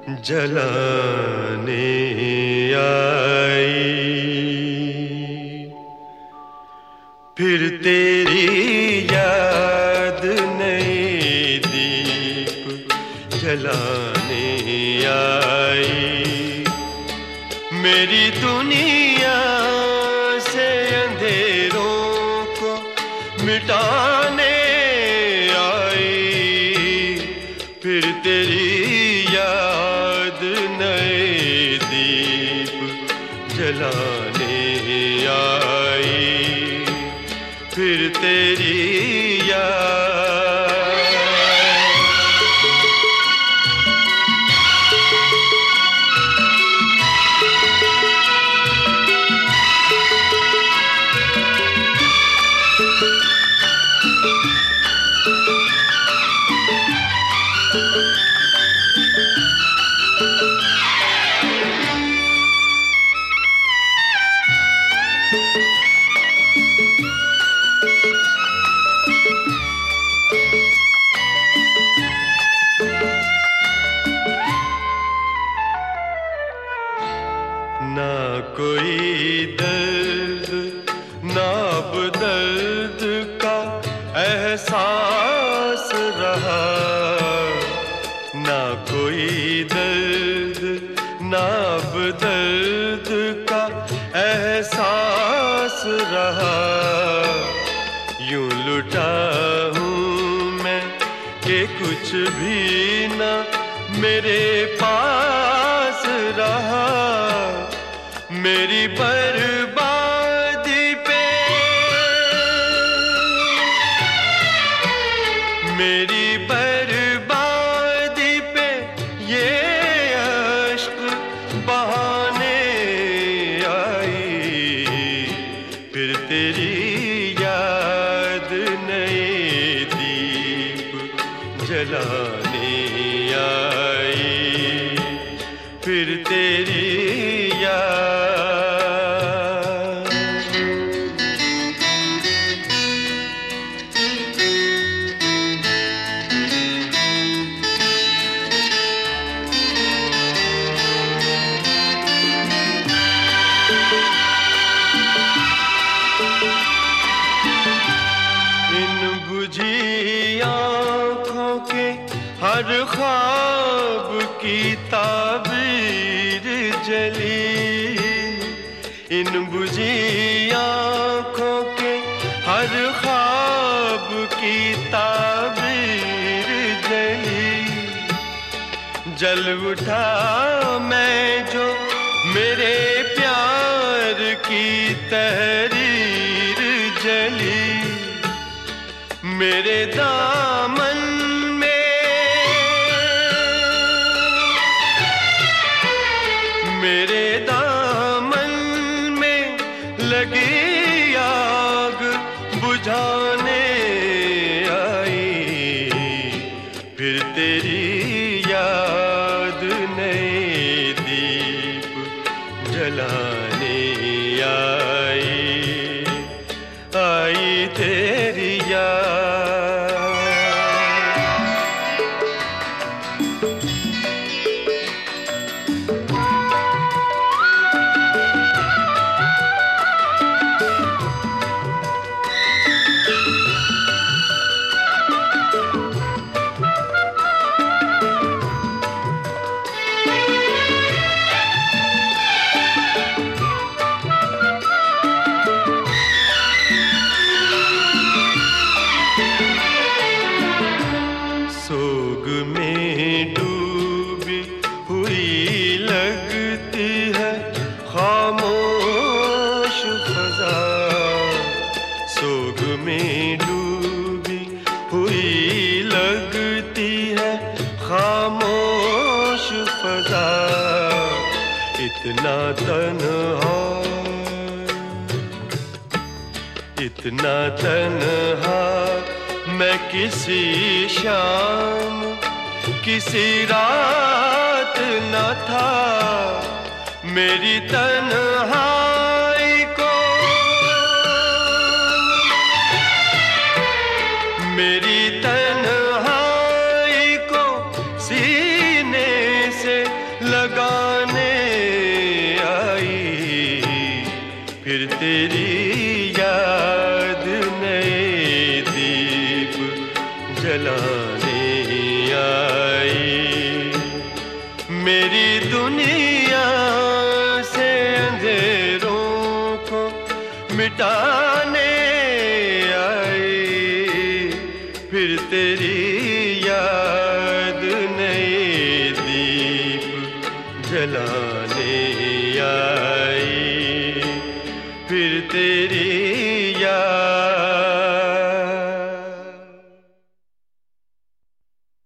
जलाने आई। फिर तेरी याद नई दीप जलाने आई। मेरी दुनिया से अंधेरों को मिटाने आई। फिर तेरी याद नए दीप जलाने आई। फिर तेरी ना कोई दर्द ना अब दर्द का एहसास रहा। ना कोई दर्द ना अब दर्द का एहसास रहा। यूं लुटा हूँ मैं कि कुछ भी ना मेरे पास रहा। मेरी बर्बादी पे मेरी बर्बादी पे ये अश्क बहाने आई। फिर तेरी याद नए दीप जलाने आई। फिर तेरी बुझी आँखों के हर ख्वाब की ताबीर जली। इन बुझी आँखों के हर ख्वाब की ताबीर जली। जल उठा मैं जो मेरे प्यार की तहरीर जली। मेरे दामन में मेरे दामन में लगी आग बुझाने आई। फिर तेरी याद नए दीप जलाने आई। आई तेरी याद। सोग में डूबी हुई लगती है खामोश फजा। सोग में डूबी हुई लगती है खामोश फजा। इतना तन्हा इतना तन्हा मैं किसी शाम किसी रात न था। मेरी तन्हाई को मेरी तन्हाई को सीने से जलाने आई, फिर तेरी